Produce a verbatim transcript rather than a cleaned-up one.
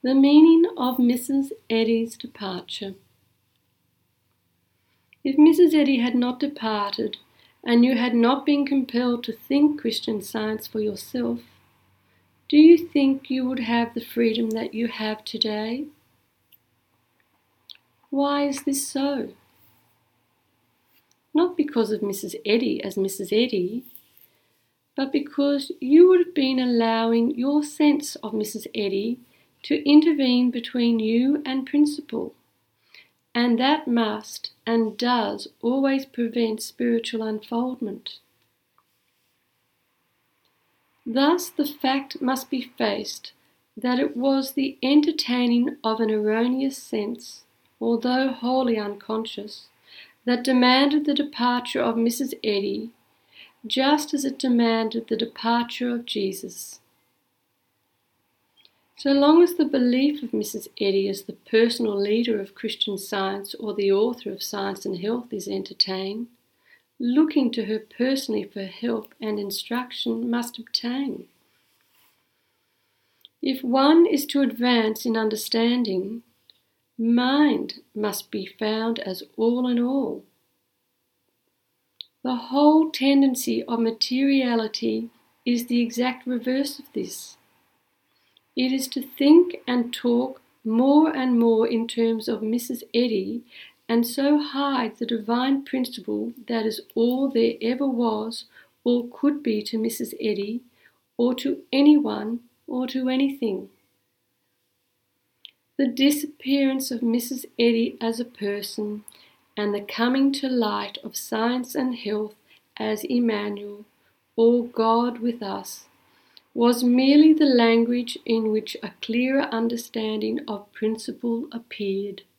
The meaning of Missus Eddy's departure. If Missus Eddy had not departed, and you had not been compelled to think Christian Science for yourself, do you think you would have the freedom that you have today? Why is this so? Not because of Missus Eddy as Missus Eddy, but because you would have been allowing your sense of Missus Eddy to intervene between you and principle, and that must and does always prevent spiritual unfoldment. Thus the fact must be faced that it was the entertaining of an erroneous sense, although wholly unconscious, that demanded the departure of Missus Eddy, just as it demanded the departure of Jesus. So long as the belief of Missus Eddy as the personal leader of Christian Science or the author of Science and Health is entertained, looking to her personally for help and instruction must obtain. If one is to advance in understanding, mind must be found as all in all. The whole tendency of materiality is the exact reverse of this. It is to think and talk more and more in terms of Missus Eddy, and so hide the divine principle that is all there ever was or could be to Missus Eddy, or to anyone or to anything. The disappearance of Missus Eddy as a person and the coming to light of Science and Health as Emmanuel, or God with us, was merely the language in which a clearer understanding of principle appeared.